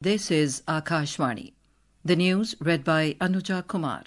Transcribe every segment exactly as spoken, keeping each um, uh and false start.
This is Akashvani. The news read by Anuja Kumar.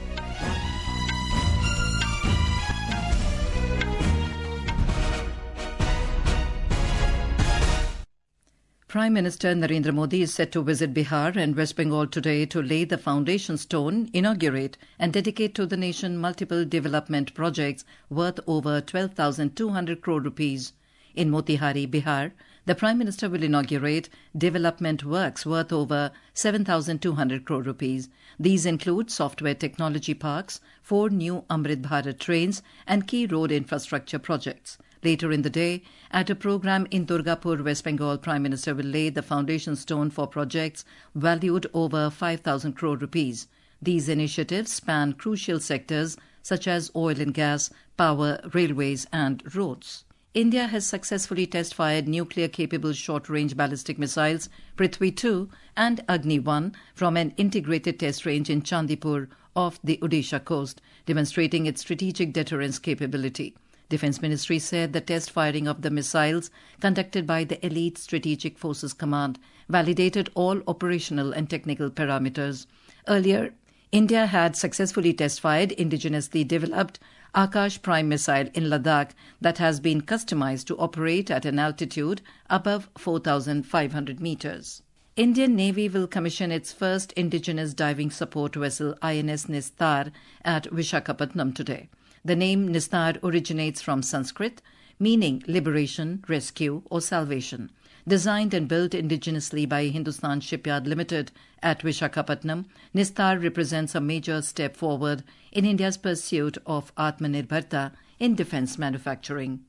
Prime Minister Narendra Modi is set to visit Bihar and West Bengal today to lay the foundation stone, inaugurate and dedicate to the nation multiple development projects worth over twelve thousand two hundred crore rupees. In Motihari, Bihar, the Prime Minister will inaugurate development works worth over seven thousand two hundred crore rupees. These include software technology parks, four new Amrit Bharat trains and key road infrastructure projects. Later in the day, at a program in Durgapur, West Bengal, Prime Minister will lay the foundation stone for projects valued over five thousand crore rupees. These initiatives span crucial sectors such as oil and gas, power, railways and roads. India has successfully test-fired nuclear-capable short-range ballistic missiles Prithvi two and Agni one from an integrated test range in Chandipur off the Odisha coast, demonstrating its strategic deterrence capability. Defence Ministry said the test firing of the missiles conducted by the Elite Strategic Forces Command validated all operational and technical parameters. Earlier, India had successfully test-fired indigenously developed Akash Prime missile in Ladakh that has been customized to operate at an altitude above four thousand five hundred meters. Indian Navy will commission its first indigenous diving support vessel I N S Nistar at Visakhapatnam today. The name Nistar originates from Sanskrit, meaning liberation, rescue or salvation. Designed and built indigenously by Hindustan Shipyard Limited at Visakhapatnam, Nistar represents a major step forward in India's pursuit of Atmanirbharta in defence manufacturing.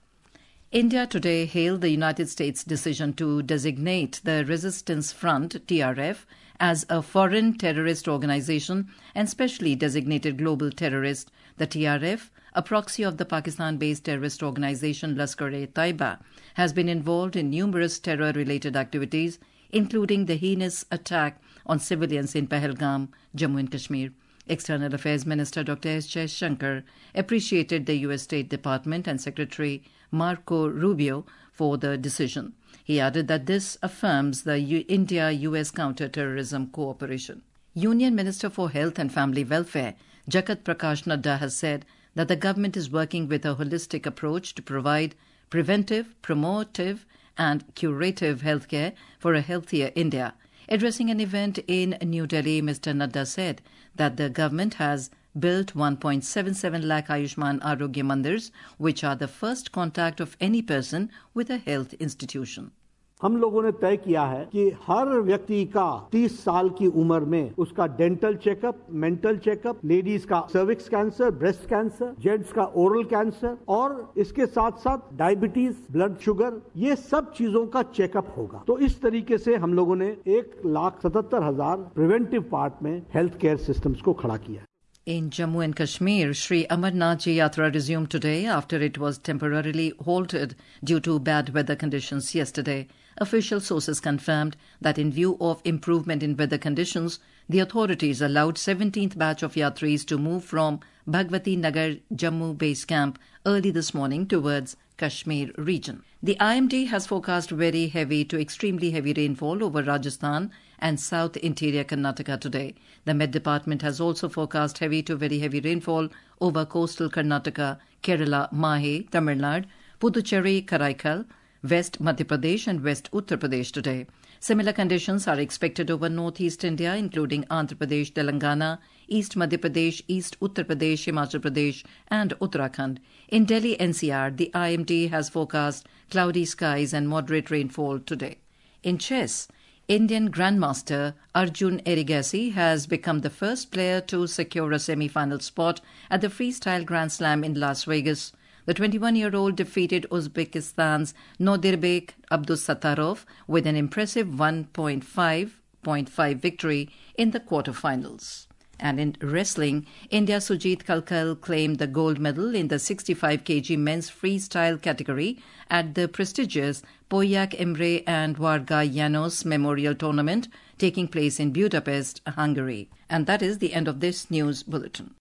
India today hailed the United States' decision to designate the Resistance Front, T R F, as a foreign terrorist organization and specially designated global terrorist. The T R F, a proxy of the Pakistan-based terrorist organization Lashkar-e-Taiba, has been involved in numerous terror-related activities, including the heinous attack on civilians in Pahalgam, Jammu and Kashmir. External Affairs Minister Doctor S. Jaishankar appreciated the U S State Department and Secretary Marco Rubio for the decision. He added that this affirms the India U S counter-terrorism cooperation. Union Minister for Health and Family Welfare Jagat Prakash Nadda has said that the government is working with a holistic approach to provide preventive, promotive and curative healthcare for a healthier India. Addressing an event in New Delhi, Mister Nadda said that the government has built one point seven seven lakh Ayushman Arogya Mandirs, which are the first contact of any person with a health institution. हम लोगों ने तय किया है कि हर व्यक्ति का तीस साल की उम्र में उसका dental checkup, mental checkup, ladies का cervix cancer, breast cancer, gents का ओरल कैंसर और इसके साथ साथ डायबिटीज, ब्लड शुगर, ये सब चीजों का चेकअप होगा। तो इस तरीके से हम लोगों ने एक लाख सतहत्तर हजार प्रिवेंटिव पार्ट में हेल्थ केयर सिस्टम्स को खड़ा किया। In Jammu and Kashmir, Sri Amarnath Ji Yatra resumed today after it was temporarily halted due to bad weather conditions yesterday. Official sources confirmed that in view of improvement in weather conditions, the authorities allowed seventeenth batch of Yatris to move from Bhagwati Nagar Jammu base camp early this morning towards Kashmir region. The I M D has forecast very heavy to extremely heavy rainfall over Rajasthan and south interior Karnataka today. The Met Department has also forecast heavy to very heavy rainfall over coastal Karnataka, Kerala, Mahe, Tamil Nadu, Puducherry, Karaikal, West Madhya Pradesh and West Uttar Pradesh today. Similar conditions are expected over northeast India, including Andhra Pradesh, Telangana, East Madhya Pradesh, East Uttar Pradesh, Himachal Pradesh and Uttarakhand. In Delhi N C R, the I M D has forecast cloudy skies and moderate rainfall today. In chess, Indian Grandmaster Arjun Erigaisi has become the first player to secure a semi-final spot at the Freestyle Grand Slam in Las Vegas. The twenty-one-year-old defeated Uzbekistan's Nodirbek Abdusattorov with an impressive one point five point five victory in the quarterfinals. And in wrestling, India's Sujit Kalkal claimed the gold medal in the sixty-five kilogram men's freestyle category at the prestigious Poyak Emre and Varga Janos Memorial Tournament taking place in Budapest, Hungary. And that is the end of this news bulletin.